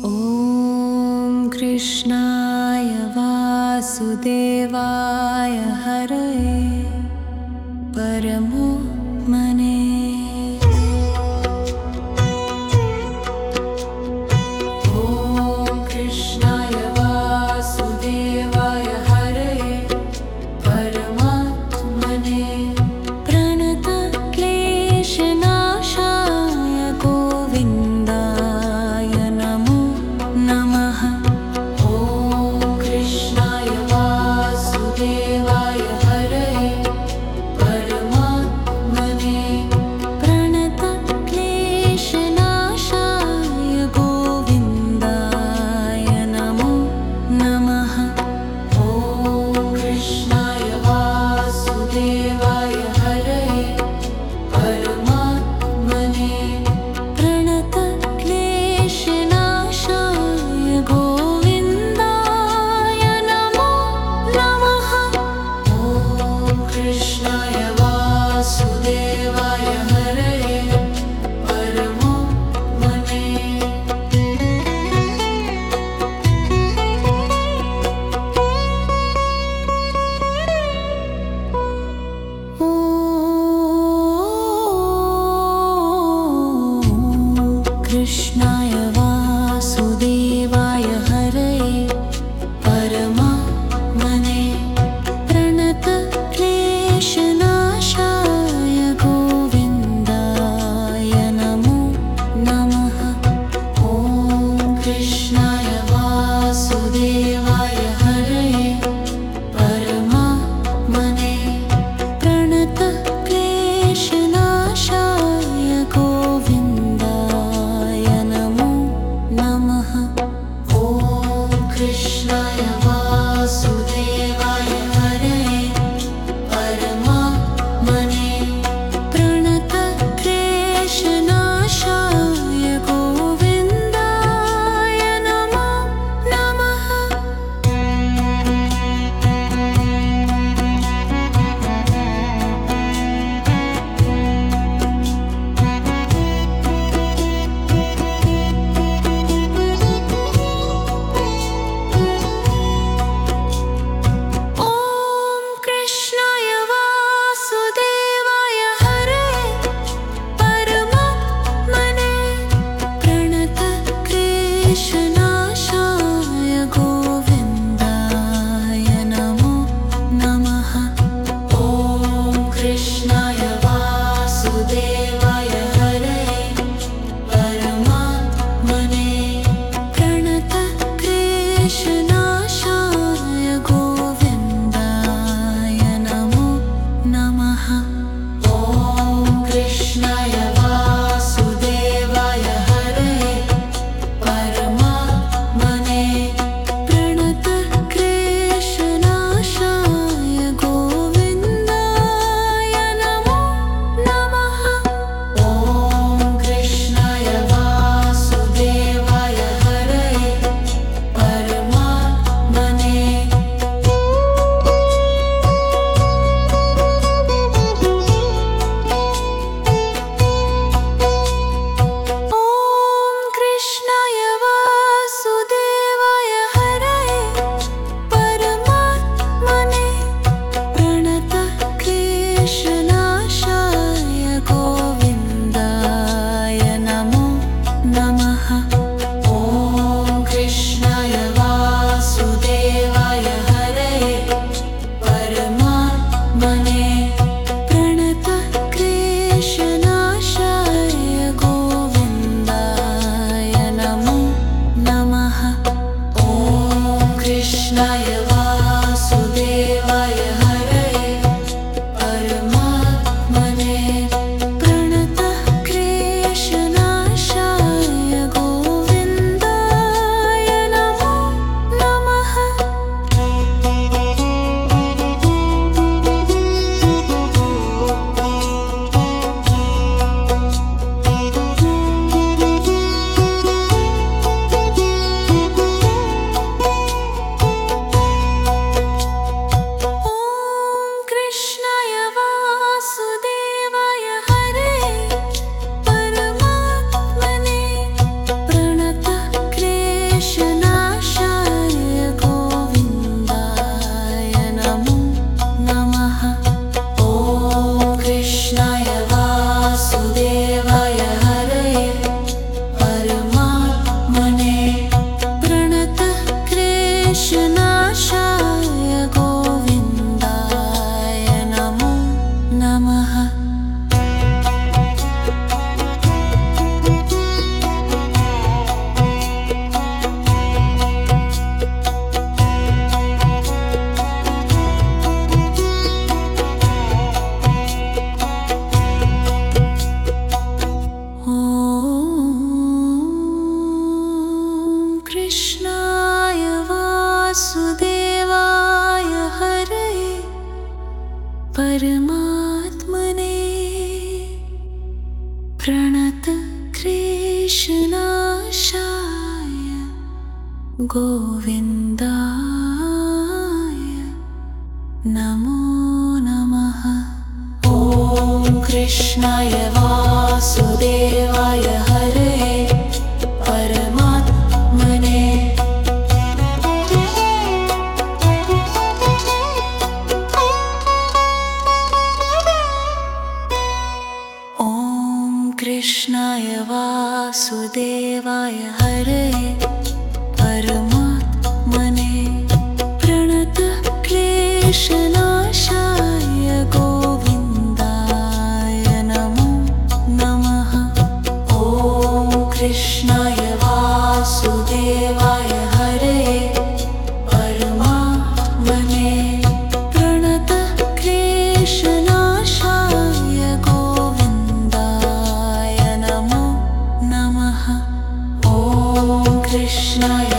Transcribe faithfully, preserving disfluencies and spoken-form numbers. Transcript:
ॐ कृष्णाय वासुदेवाय हरये परमो मने। ॐ कृष्णाय वासुदेवाय हरये परमात्मने। प्रणतक्लेशनाशाय गोविन्दाय नमो नमः। ॐ कृष्णाय वासुदेवाय हरये परमात्मने। प्रणतक्लेशनाशाय गोविन्दाय नमो नमः। ॐ कृष्णाय वासुदेवाय हरये परमात्मने। प्रणतक्लेशनाशाय गोविन्दाय नमो नमः। ॐ कृष्णाय वासुदेवाय हरये परमो मने। ॐ कृष्णाय वासुदेवाय हरये परमात्मने। प्रणतक्लेशनाशाय गोविन्दाय नमो नमः। ॐ कृष्णाय वासुदेवाय हरये परमात्मने। प्रणतक्लेशनाशाय गोविन्दाय नमो नमः। ॐ कृष्णाय वासुदेवाय हरये परमात्मने। प्रणतक्लेशनाशाय गोविन्दाय नमो नमः। ॐ कृष्णाय वासुदेवाय हरये परमात्मने। प्रणतक्लेशनाशाय गोविन्दाय नमो नमः। ॐ कृष्णाय वासुदेवाय हरये परमात्मने। प्रणतक्लेशनाशाय गोविन्दाय नमो नमः। ॐ कृष्णाय वासुदेवाय हरये परमात्मने। गोविन्दाय नमो नमः। ॐ कृष्णाय वासुदेवाय हरे परमात्मने ॐ कृष्णाय वासुदेवाय हरे परमात्मने प्रणतः क्लेशनाशाय गोविन्दाय नमो नमः। ॐ कृष्णाय वासुदेवाय हरे परमात्मने प्रणतः क्लेशनाशाय गोविन्दाय नमो नमः। ॐ कृष्णाय